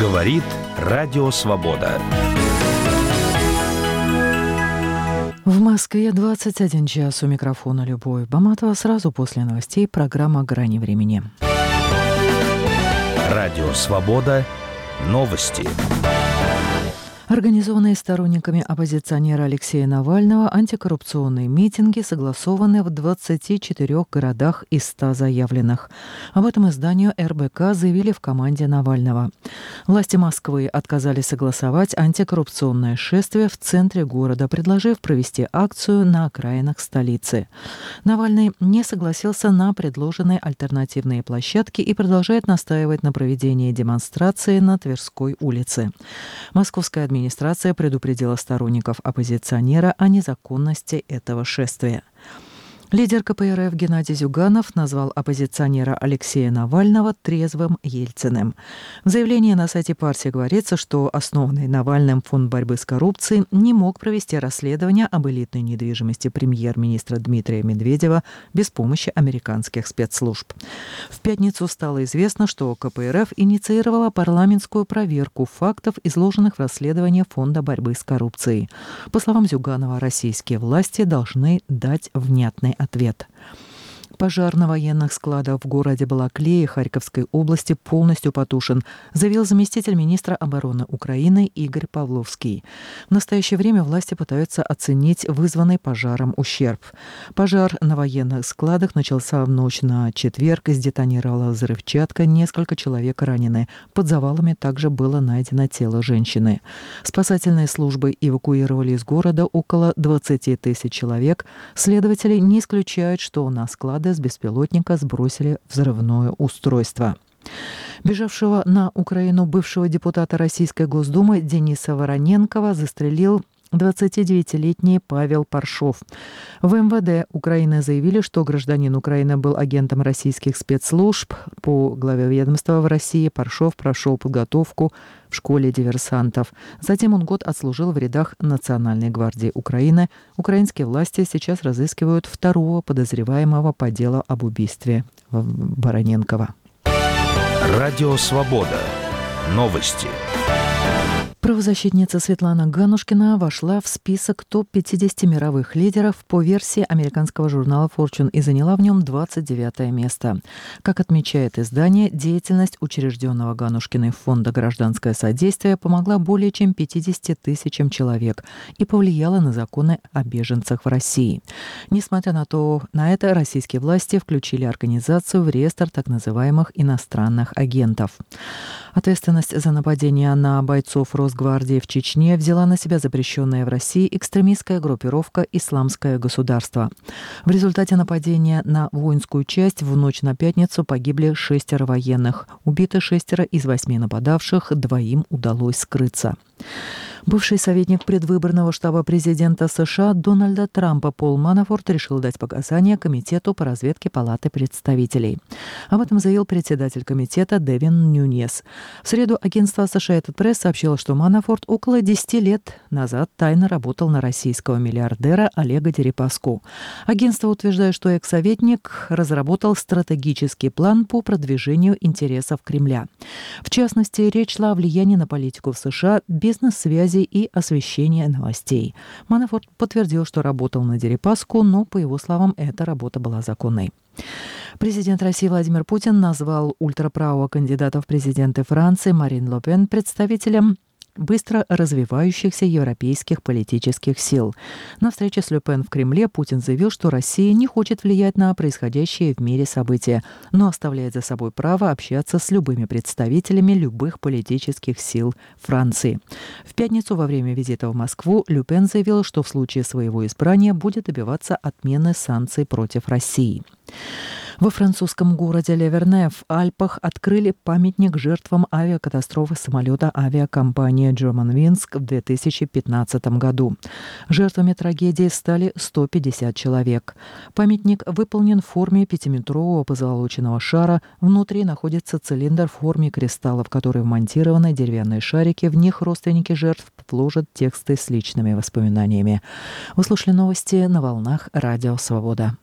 Говорит Радио Свобода. В Москве 21 час. У микрофона Любовь Баматова. Сразу после новостей программа «Грани времени». Радио Свобода. Новости. Организованные сторонниками оппозиционера Алексея Навального антикоррупционные митинги согласованы в 24 городах из 100 заявленных. Об этом изданию РБК заявили в команде Навального. Власти Москвы отказались согласовать антикоррупционное шествие в центре города, предложив провести акцию на окраинах столицы. Навальный не согласился на предложенные альтернативные площадки и продолжает настаивать на проведении демонстрации на Тверской улице. Московская администрация предупредила сторонников оппозиционера о незаконности этого шествия. Лидер КПРФ Геннадий Зюганов назвал оппозиционера Алексея Навального трезвым Ельциным. В заявлении на сайте партии говорится, что основанный Навальным фонд борьбы с коррупцией не мог провести расследование об элитной недвижимости премьер-министра Дмитрия Медведева без помощи американских спецслужб. В пятницу стало известно, что КПРФ инициировала парламентскую проверку фактов, изложенных в расследовании фонда борьбы с коррупцией. По словам Зюганова, российские власти должны дать внятный ответ. Пожар на военных складах в городе Балаклее Харьковской области полностью потушен, заявил заместитель министра обороны Украины Игорь Павловский. В настоящее время власти пытаются оценить вызванный пожаром ущерб. Пожар на военных складах начался в ночь на четверг, сдетонировала взрывчатка, несколько человек ранены. Под завалами также было найдено тело женщины. Спасательные службы эвакуировали из города около 20 тысяч человек. Следователи не исключают, что на склады с беспилотника сбросили взрывное устройство. Бежавшего на Украину бывшего депутата Российской Госдумы Дениса Вороненкова застрелил 29-летний Павел Паршов. В МВД Украины заявили, что гражданин Украины был агентом российских спецслужб. По главе ведомства в России Паршов прошел подготовку в школе диверсантов. Затем он год отслужил в рядах Национальной гвардии Украины. Украинские власти сейчас разыскивают второго подозреваемого по делу об убийстве Вороненкова. Радио Свобода. Новости. Правозащитница Светлана Ганушкина вошла в список топ-50 мировых лидеров по версии американского журнала Fortune и заняла в нем 29-е место. Как отмечает издание, деятельность учрежденного Ганушкиной фонда «Гражданское содействие» помогла более чем 50 тысячам человек и повлияла на законы о беженцах в России. Несмотря на это, российские власти включили организацию в реестр так называемых иностранных агентов. Ответственность за нападение на бойцов Росгвардии в Чечне взяла на себя запрещенная в России экстремистская группировка «Исламское государство». В результате нападения на воинскую часть в ночь на пятницу погибли 6 военных. Убиты 6 из 8 нападавших, 2 удалось скрыться. Бывший советник предвыборного штаба президента США Дональда Трампа Пол Манафорт решил дать показания Комитету по разведке Палаты представителей. Об этом заявил председатель комитета Дэвин Нюньес. В среду агентство Associated Press сообщило, что Манафорт около 10 лет назад тайно работал на российского миллиардера Олега Дерипаску. Агентство утверждает, что экс-советник разработал стратегический план по продвижению интересов Кремля. В частности, речь шла о влиянии на политику в США, бизнес-связи и освещения новостей. Манафорт подтвердил, что работал на Дерипаску, но, по его словам, эта работа была законной. Президент России Владимир Путин назвал ультраправого кандидата в президенты Франции Марин Ле Пен представителем быстро развивающихся европейских политических сил. На встрече с Ле Пен в Кремле Путин заявил, что Россия не хочет влиять на происходящие в мире события, но оставляет за собой право общаться с любыми представителями любых политических сил Франции. В пятницу во время визита в Москву Ле Пен заявила, что в случае своего избрания будет добиваться отмены санкций против России. Во французском городе Ливерне в Альпах открыли памятник жертвам авиакатастрофы самолета авиакомпании Germanwings в 2015 году. Жертвами трагедии стали 150 человек. Памятник выполнен в форме 5-метрового позолоченного шара. Внутри находится цилиндр в форме кристалла, в который вмонтированы деревянные шарики. В них родственники жертв вложат тексты с личными воспоминаниями. Вы слушали новости на волнах Радио Свобода.